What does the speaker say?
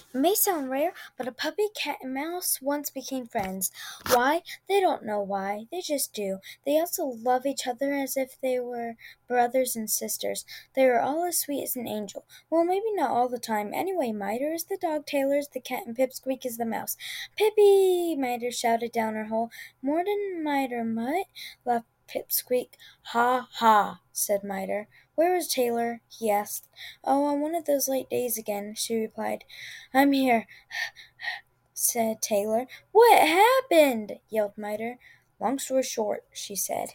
It may sound rare, but a puppy, cat, and mouse once became friends. Why? They don't know why. They just do. They also love each other as if they were brothers and sisters. They are all as sweet as an angel. Well, maybe not all the time. Anyway, Miter is the dog, Taylor is the cat, and Pipsqueak is the mouse. Pippi! Miter shouted down her hole. More than Miter, mutt, laughed Pipsqueak. Ha ha, said Miter. Where is Taylor? He asked. Oh, on one of those late days again, she replied. I'm here, said Taylor. What happened? Yelled Miter. Long story short, she said.